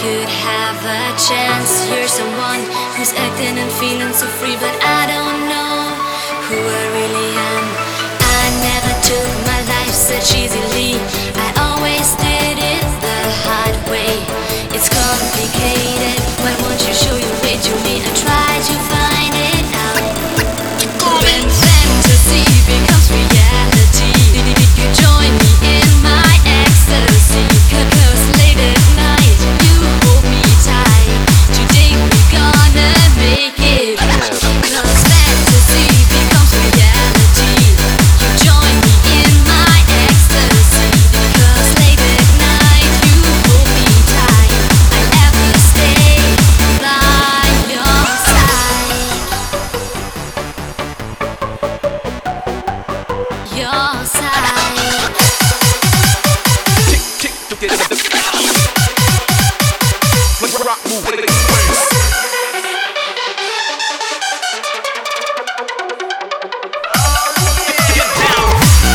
could have a chance. You're someone who's acting and feeling so free, but I don't know who I really am. I never took my life such easily. I always did it the hard way. It's complicated. Why won't you show your way to me? I try to find it out. When fantasy becomes reality, you join me in my ecstasy. 'Cause late at night you hold me tight. Today we gonna make it. 'Cause fantasy becomes reality. You join me in my ecstasy. 'Cause late at night you hold me tight. I'll ever stay by your side. Your side. Tick, to get it. Let's rock, move, let it express. Get down.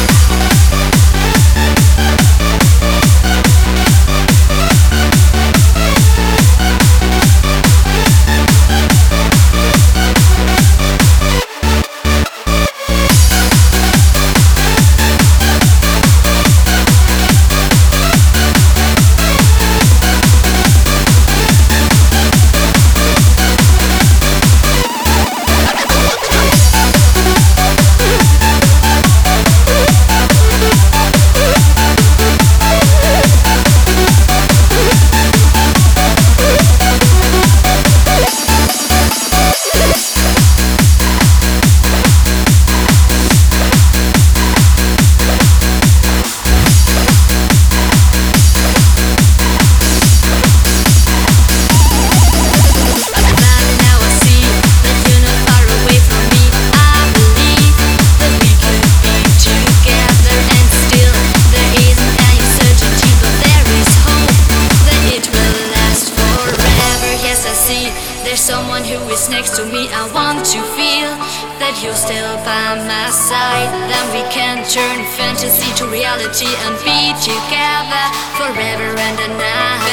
There's someone who is next to me. I want to feel that you're still by my side. Then we can turn fantasy to reality and be together forever and a night.